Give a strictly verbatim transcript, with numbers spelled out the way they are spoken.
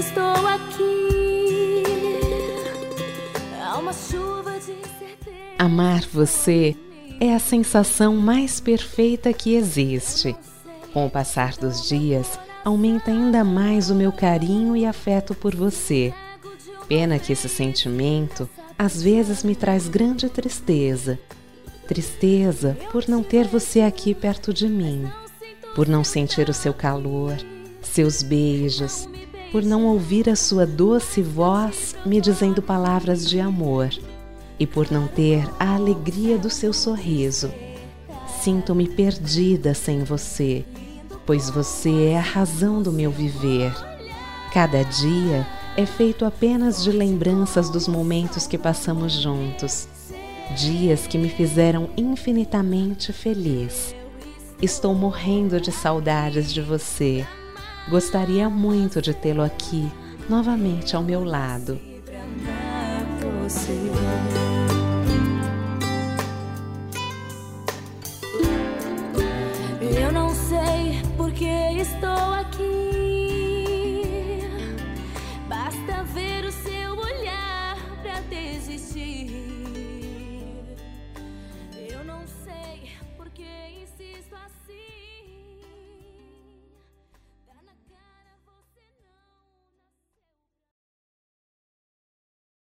estou aqui. Há uma chuva de certeza. Amar você é a sensação mais perfeita que existe. Com o passar dos dias, aumenta ainda mais o meu carinho e afeto por você. Pena que esse sentimento às vezes me traz grande tristeza. Tristeza por não ter você aqui perto de mim, por não sentir o seu calor, seus beijos, por não ouvir a sua doce voz me dizendo palavras de amor e por não ter a alegria do seu sorriso. Sinto-me perdida sem você, pois você é a razão do meu viver. Cada dia é feito apenas de lembranças dos momentos que passamos juntos, dias que me fizeram infinitamente feliz. Estou morrendo de saudades de você. Gostaria muito de tê-lo aqui, novamente ao meu lado. Eu não sei por que estou aqui. Basta ver o seu olhar pra desistir.